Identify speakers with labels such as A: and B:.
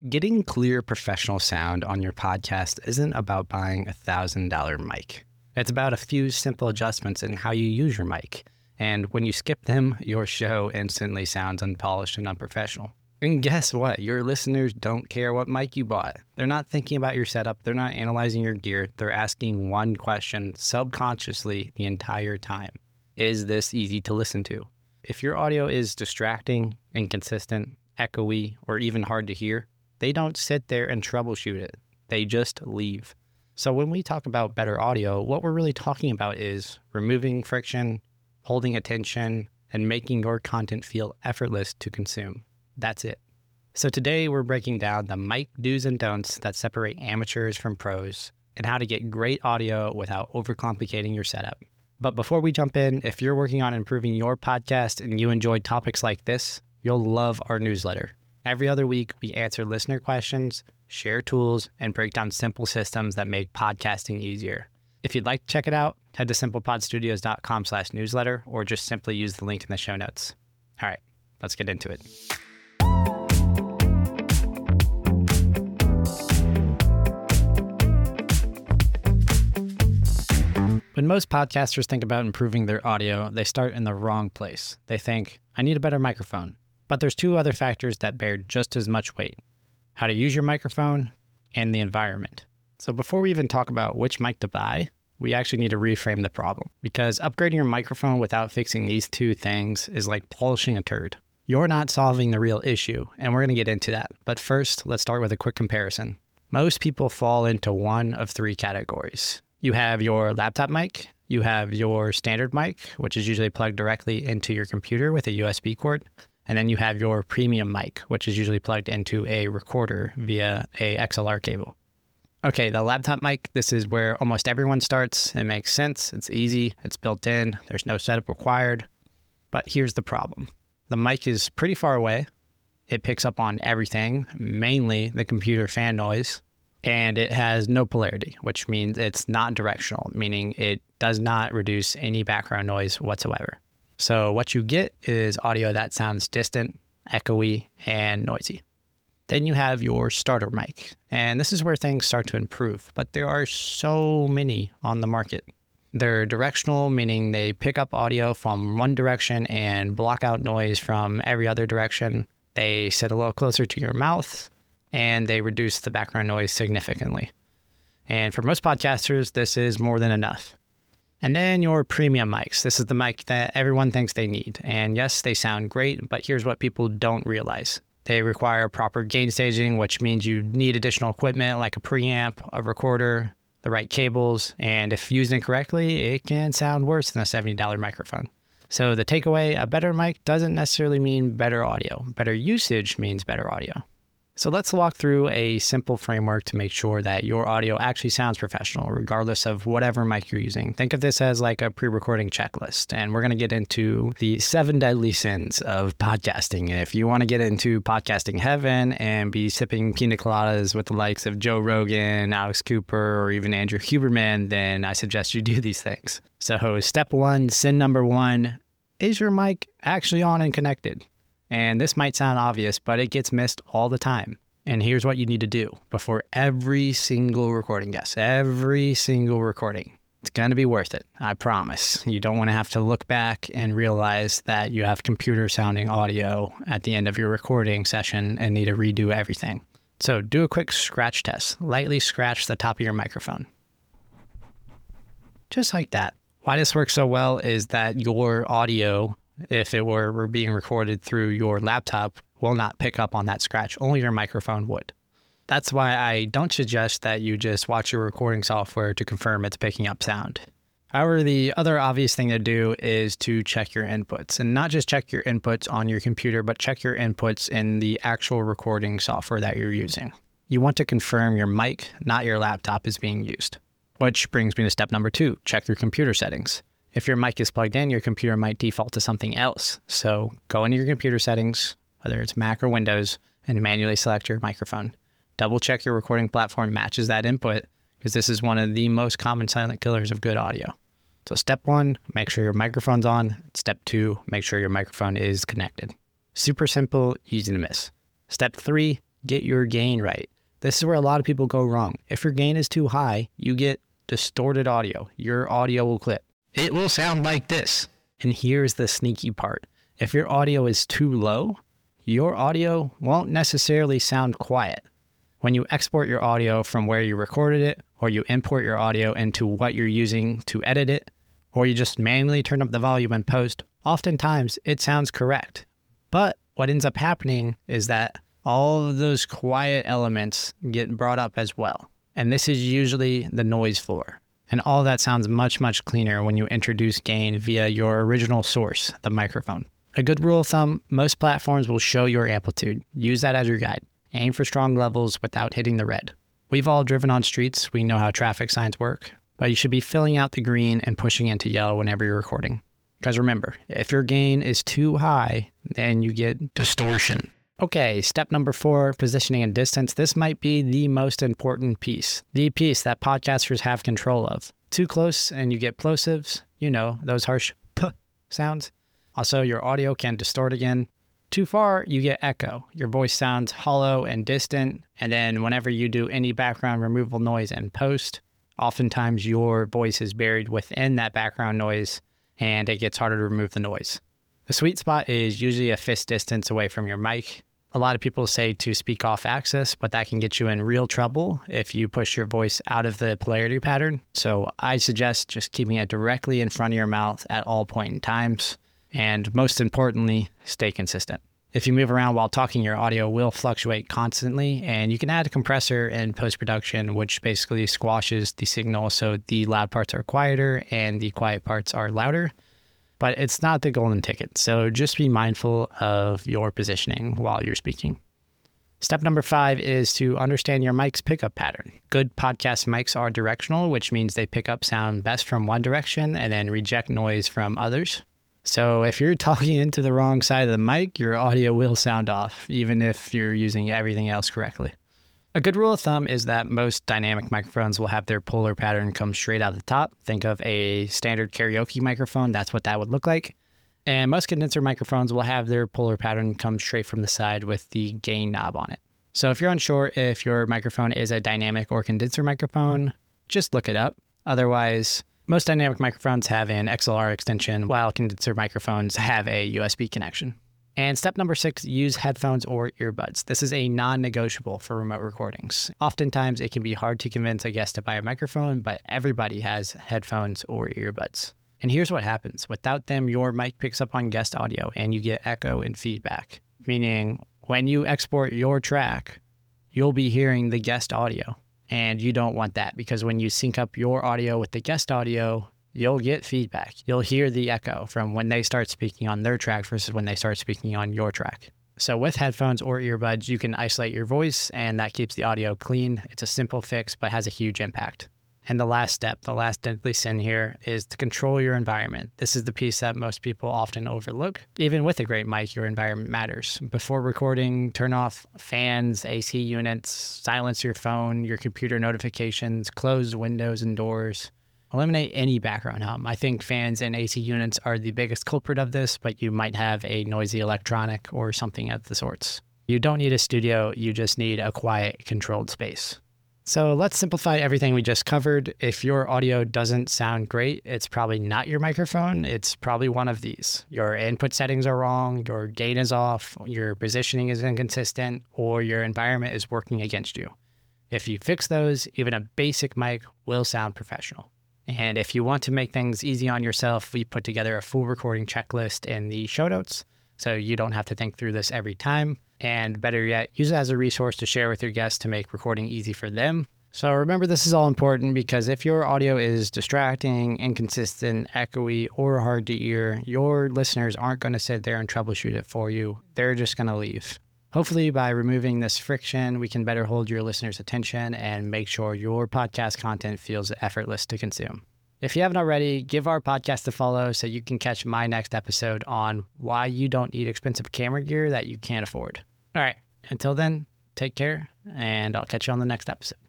A: Getting clear professional sound on your podcast isn't about buying a $1,000 mic. It's about a few simple adjustments in how you use your mic. And when you skip them, your show instantly sounds unpolished and unprofessional. And guess what? Your listeners don't care what mic you bought. They're not thinking about your setup. They're not analyzing your gear. They're asking one question subconsciously the entire time. Is this easy to listen to? If your audio is distracting, inconsistent, echoey, or even hard to hear, they don't sit there and troubleshoot it. They just leave. So when we talk about better audio, what we're really talking about is removing friction, holding attention, and making your content feel effortless to consume. That's it. So today we're breaking down the mic do's and don'ts that separate amateurs from pros and how to get great audio without overcomplicating your setup. But before we jump in, if you're working on improving your podcast and you enjoy topics like this, you'll love our newsletter. Every other week, we answer listener questions, share tools, and break down simple systems that make podcasting easier. If you'd like to check it out, head to simplepodstudios.com/newsletter or just simply use the link in the show notes. All right, let's get into it. When most podcasters think about improving their audio, they start in the wrong place. They think, I need a better microphone. But there's two other factors that bear just as much weight: how to use your microphone and the environment. So before we even talk about which mic to buy, we actually need to reframe the problem, because upgrading your microphone without fixing these two things is like polishing a turd. You're not solving the real issue, and we're going to get into that. But first, let's start with a quick comparison. Most people fall into one of three categories. You have your laptop mic, you have your standard mic, which is usually plugged directly into your computer with a USB cord, and then you have your premium mic, which is usually plugged into a recorder via a XLR cable. Okay, the laptop mic, this is where almost everyone starts. It makes sense, it's easy, it's built in, there's no setup required. But here's the problem. The mic is pretty far away. It picks up on everything, mainly the computer fan noise, and it has no polarity, which means it's not directional, meaning it does not reduce any background noise whatsoever. So what you get is audio that sounds distant, echoey, and noisy. Then you have your starter mic, and this is where things start to improve, but there are so many on the market. They're directional, meaning they pick up audio from one direction and block out noise from every other direction. They sit a little closer to your mouth, and they reduce the background noise significantly. And for most podcasters, this is more than enough. And then your premium mics. This is the mic that everyone thinks they need. And yes, they sound great, but here's what people don't realize. They require proper gain staging, which means you need additional equipment like a preamp, a recorder, the right cables, and if used incorrectly, it can sound worse than a $70 microphone. So the takeaway, a better mic doesn't necessarily mean better audio. Better usage means better audio. So let's walk through a simple framework to make sure that your audio actually sounds professional, regardless of whatever mic you're using. Think of this as like a pre-recording checklist, and we're going to get into the 7 deadly sins of podcasting. If you want to get into podcasting heaven and be sipping pina coladas with the likes of Joe Rogan, Alex Cooper, or even Andrew Huberman, then I suggest you do these things. So step 1, sin number 1, is your mic actually on and connected? And this might sound obvious, but it gets missed all the time. And here's what you need to do before every single recording. Yes, every single recording. It's going to be worth it. I promise. You don't want to have to look back and realize that you have computer sounding audio at the end of your recording session and need to redo everything. So do a quick scratch test. Lightly scratch the top of your microphone. Just like that. Why this works so well is that your audio, if it were being recorded through your laptop, will not pick up on that scratch. Only your microphone would. That's why I don't suggest that you just watch your recording software to confirm it's picking up sound. However, the other obvious thing to do is to check your inputs, and not just check your inputs on your computer, but check your inputs in the actual recording software that you're using. You want to confirm your mic, not your laptop, is being used. Which brings me to step number 2, check your computer settings. If your mic is plugged in, your computer might default to something else. So go into your computer settings, whether it's Mac or Windows, and manually select your microphone. Double check your recording platform matches that input, because this is one of the most common silent killers of good audio. So step 1, make sure your microphone's on. Step 2, make sure your microphone is connected. Super simple, easy to miss. Step 3, Get your gain right. This is where a lot of people go wrong. If your gain is too high, you get distorted audio. Your audio will clip. It will sound like this. And here's the sneaky part. If your audio is too low, your audio won't necessarily sound quiet. When you export your audio from where you recorded it, or you import your audio into what you're using to edit it, or you just manually turn up the volume in post, oftentimes it sounds correct. But what ends up happening is that all of those quiet elements get brought up as well. And this is usually the noise floor. And all that sounds much, much cleaner when you introduce gain via your original source, the microphone. A good rule of thumb, most platforms will show your amplitude. Use that as your guide. Aim for strong levels without hitting the red. We've all driven on streets. We know how traffic signs work. But you should be filling out the green and pushing into yellow whenever you're recording. Because remember, if your gain is too high, then you get distortion. Okay, step number 4, positioning and distance. This might be the most important piece. The piece that podcasters have control of. Too close and you get plosives. You know, those harsh p sounds. Also, your audio can distort again. Too far, you get echo. Your voice sounds hollow and distant. And then whenever you do any background removal noise in post, oftentimes your voice is buried within that background noise and it gets harder to remove the noise. The sweet spot is usually a fist distance away from your mic. A lot of people say to speak off axis, but that can get you in real trouble if you push your voice out of the polarity pattern. So I suggest just keeping it directly in front of your mouth at all point in times. And most importantly, stay consistent. If you move around while talking, your audio will fluctuate constantly, and you can add a compressor in post-production, which basically squashes the signal so the loud parts are quieter and the quiet parts are louder. But it's not the golden ticket, so just be mindful of your positioning while you're speaking. Step number 5 is to understand your mic's pickup pattern. Good podcast mics are directional, which means they pick up sound best from one direction and then reject noise from others. So if you're talking into the wrong side of the mic, your audio will sound off, even if you're using everything else correctly. A good rule of thumb is that most dynamic microphones will have their polar pattern come straight out the top. Think of a standard karaoke microphone, that's what that would look like. And most condenser microphones will have their polar pattern come straight from the side with the gain knob on it. So if you're unsure if your microphone is a dynamic or condenser microphone, just look it up. Otherwise, most dynamic microphones have an XLR extension, while condenser microphones have a USB connection. And step number 6, use headphones or earbuds. This is a non-negotiable for remote recordings. Oftentimes, it can be hard to convince a guest to buy a microphone, but everybody has headphones or earbuds. And here's what happens. Without them, your mic picks up on guest audio and you get echo and feedback. Meaning, when you export your track, you'll be hearing the guest audio. And you don't want that, because when you sync up your audio with the guest audio, you'll get feedback. You'll hear the echo from when they start speaking on their track versus when they start speaking on your track. So with headphones or earbuds, you can isolate your voice and that keeps the audio clean. It's a simple fix, but has a huge impact. And the last step, the last deadly sin here, is to control your environment. This is the piece that most people often overlook. Even with a great mic, your environment matters. Before recording, turn off fans, AC units, silence your phone, your computer notifications, close windows and doors. Eliminate any background hum. I think fans and AC units are the biggest culprit of this, but you might have a noisy electronic or something of the sorts. You don't need a studio, you just need a quiet, controlled space. So let's simplify everything we just covered. If your audio doesn't sound great, it's probably not your microphone. It's probably one of these. Your input settings are wrong, your gain is off, your positioning is inconsistent, or your environment is working against you. If you fix those, even a basic mic will sound professional. And if you want to make things easy on yourself, we put together a full recording checklist in the show notes, so you don't have to think through this every time. And better yet, use it as a resource to share with your guests to make recording easy for them. So remember, this is all important, because if your audio is distracting, inconsistent, echoey, or hard to hear, your listeners aren't going to sit there and troubleshoot it for you. They're just going to leave. Hopefully, by removing this friction, we can better hold your listeners' attention and make sure your podcast content feels effortless to consume. If you haven't already, give our podcast a follow so you can catch my next episode on why you don't need expensive camera gear that you can't afford. All right, until then, take care, and I'll catch you on the next episode.